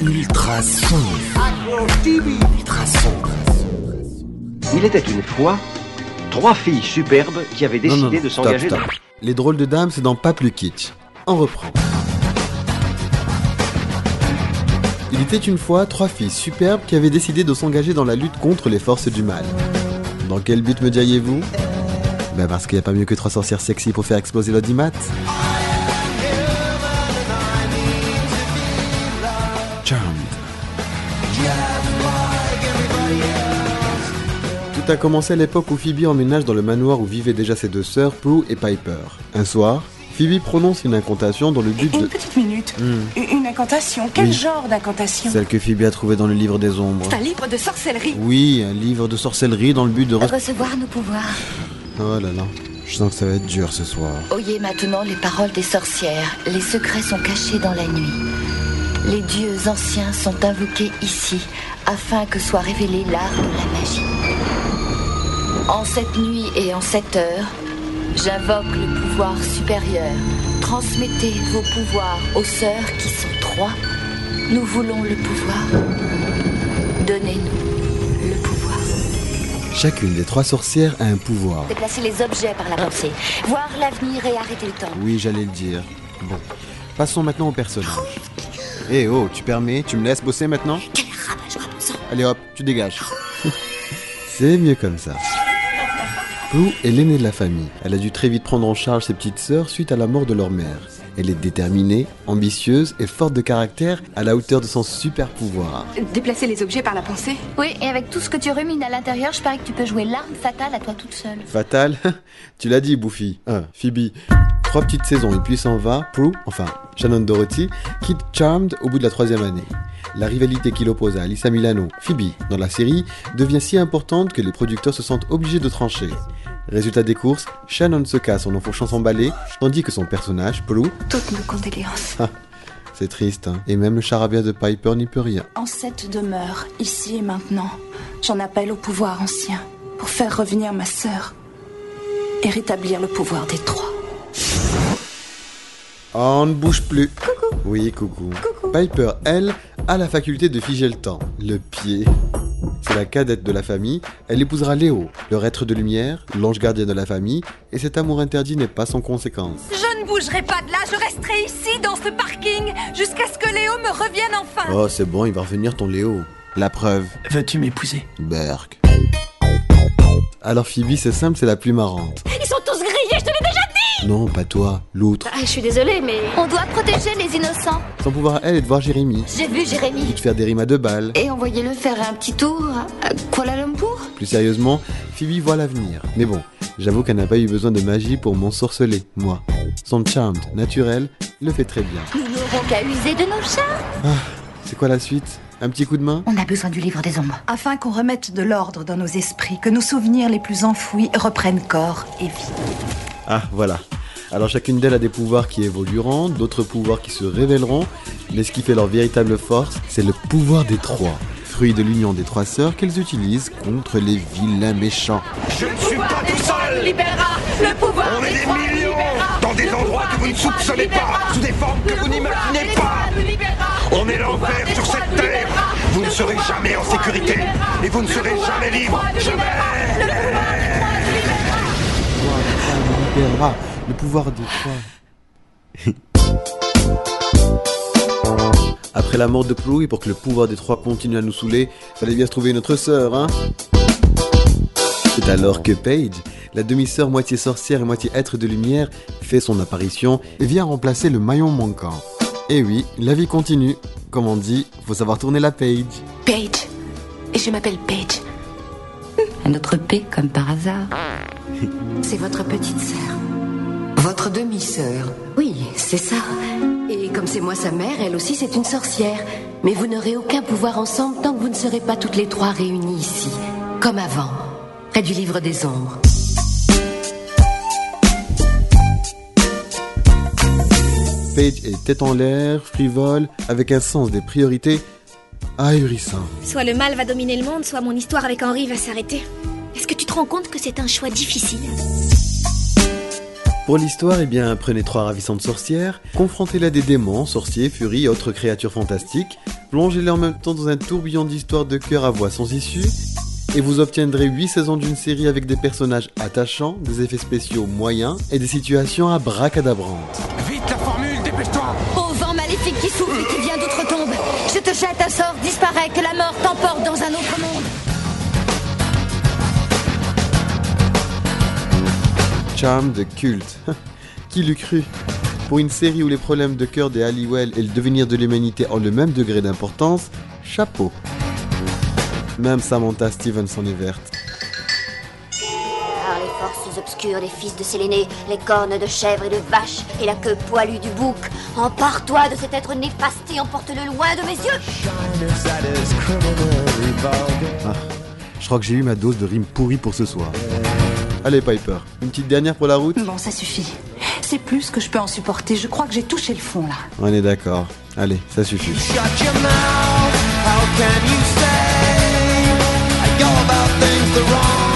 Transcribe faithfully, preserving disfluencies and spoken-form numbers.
Ultrason. Ultrason. Il était une fois trois filles superbes qui avaient décidé non, non, de stop, s'engager stop. dans... Les drôles de dames, c'est dans Pas plus kitsch. On reprend. Il était une fois trois filles superbes qui avaient décidé de s'engager dans la lutte contre les forces du mal. Dans quel but, me diriez-vous ? Ben parce qu'il n'y a pas mieux que trois sorcières sexy pour faire exploser l'audimat. Charmed. Tout a commencé à l'époque où Phoebe emménage dans le manoir où vivaient déjà ses deux sœurs, Prue et Piper. Un soir, Phoebe prononce une incantation dans le but une de... Une petite minute. Mmh. Une incantation. Quel oui. genre d'incantation ? Celle que Phoebe a trouvée dans le livre des ombres. C'est un livre de sorcellerie. Oui, un livre de sorcellerie dans le but de... Re... recevoir nos pouvoirs. Oh là là, je sens que ça va être dur ce soir. Oyez maintenant les paroles des sorcières. Les secrets sont cachés dans la nuit. Les dieux anciens sont invoqués ici, afin que soit révélé l'art de la magie. En cette nuit et en cette heure, j'invoque le pouvoir supérieur. Transmettez vos pouvoirs aux sœurs qui sont trois. Nous voulons le pouvoir. Donnez-nous le pouvoir. Chacune des trois sorcières a un pouvoir. Déplacer les objets par la pensée. Voir l'avenir et arrêter le temps. Oui, j'allais le dire. Bon, passons maintenant au personnage. Eh hey, oh, tu permets, tu me laisses bosser maintenant ? Quel rabat-joie, bon sang. Allez hop, tu dégages. C'est mieux comme ça. Prue est l'aînée de la famille. Elle a dû très vite prendre en charge ses petites sœurs suite à la mort de leur mère. Elle est déterminée, ambitieuse et forte de caractère à la hauteur de son super pouvoir. Déplacer les objets par la pensée ? Oui, et avec tout ce que tu rumines à l'intérieur, je parie que tu peux jouer l'arme fatale à toi toute seule. Fatale ? Tu l'as dit, Buffy. Ah, Phoebe. Trois petites saisons et puis s'en va. Prue, enfin Shannon Doherty, quitte Charmed au bout de la troisième année. La rivalité qui l'oppose à Alyssa Milano, Phoebe, dans la série, devient si importante que les producteurs se sentent obligés de trancher. Résultat des courses, Shannon se casse en enfourchant son balai, tandis que son personnage, Prue... Toutes nos condoléances. Ah, c'est triste, hein. Et même le charabia de Piper n'y peut rien. En cette demeure, ici et maintenant, j'en appelle au pouvoir ancien pour faire revenir ma sœur et rétablir le pouvoir des trois. On ne bouge plus. Coucou. Oui, coucou. Coucou. Piper, elle, a la faculté de figer le temps. Le pied. C'est la cadette de la famille. Elle épousera Léo, leur être de lumière, l'ange gardien de la famille, et cet amour interdit n'est pas sans conséquence. Je ne bougerai pas de là, je resterai ici, dans ce parking, jusqu'à ce que Léo me revienne enfin. Oh, c'est bon, il va revenir ton Léo. La preuve. Veux-tu m'épouser ? Berk. Alors Phoebe, c'est simple, c'est la plus marrante. Ils sont tous grillés, je te l'ai déjà dit. Non, pas toi, l'autre. Ah, je suis désolée, mais... On doit protéger les innocents. Son pouvoir à elle est de voir Jérémy. J'ai vu Jérémy. De faire des rimes à deux balles. Et envoyez-le faire un petit tour à Kuala Lumpur. Plus sérieusement, Phoebe voit l'avenir. Mais bon, j'avoue qu'elle n'a pas eu besoin de magie pour m'ensorceler, moi. Son charme naturel le fait très bien. Nous n'aurons qu'à user de nos charmes. Ah, c'est quoi la suite ? Un petit coup de main ? On a besoin du livre des ombres. Afin qu'on remette de l'ordre dans nos esprits, que nos souvenirs les plus enfouis reprennent corps et vie. Ah, voilà. Alors chacune d'elles a des pouvoirs qui évolueront, d'autres pouvoirs qui se révéleront, mais ce qui fait leur véritable force, c'est le pouvoir des trois. Fruit de l'union des trois sœurs qu'elles utilisent contre les vilains méchants. Je ne suis pas tout seul. Libérera le pouvoir. On est des millions dans des endroits que vous ne soupçonnez pas, sous des formes que vous n'imaginez pas. On est l'enfer sur cette terre. Vous ne serez jamais en sécurité et vous ne serez jamais libre. Jamais. Libérera le pouvoir des trois. Après la mort de Prue et pour que le pouvoir des trois continue à nous saouler, fallait bien se trouver une autre sœur, hein. C'est alors que Paige, la demi-sœur moitié sorcière et moitié être de lumière, fait son apparition et vient remplacer le maillon manquant. Et oui, la vie continue. Comme on dit, faut savoir tourner la page. Paige. Et je m'appelle Paige. Un autre P comme par hasard. C'est votre petite sœur. Votre demi-sœur. Oui, c'est ça. Et comme c'est moi sa mère, elle aussi c'est une sorcière. Mais vous n'aurez aucun pouvoir ensemble tant que vous ne serez pas toutes les trois réunies ici. Comme avant, près du livre des ombres. Paige est tête en l'air, frivole, avec un sens des priorités ahurissant. Soit le mal va dominer le monde, soit mon histoire avec Henry va s'arrêter. Est-ce que tu te rends compte que c'est un choix difficile ? Pour l'histoire, eh bien, prenez trois ravissantes sorcières, confrontez-les à des démons, sorciers, furies et autres créatures fantastiques, plongez-les en même temps dans un tourbillon d'histoires de cœur à voix sans issue, et vous obtiendrez huit saisons d'une série avec des personnages attachants, des effets spéciaux moyens et des situations abracadabrantes. Vite la formule, dépêche-toi! Ô vent maléfique qui souffle et qui vient d'outre-tombe, je te jette un sort, disparaît, que la mort t'emporte dans un autre monde. Charmed culte. Qui l'eût cru? Pour une série où les problèmes de cœur des Halliwell et le devenir de l'humanité ont le même degré d'importance, chapeau. Même Samantha Stevens en est verte. Par les forces obscures, les fils de Séléné, les cornes de chèvre et de vache, et la queue poilue du bouc, empare-toi de cet être néfaste et emporte-le loin de mes yeux. Ah, je crois que j'ai eu ma dose de rimes pourries pour ce soir. Allez Piper, une petite dernière pour la route? Bon, ça suffit. C'est plus que je peux en supporter. Je crois que j'ai touché le fond, là. On est d'accord. Allez, ça suffit. Shut your mouth, how can you say I go about things the wrong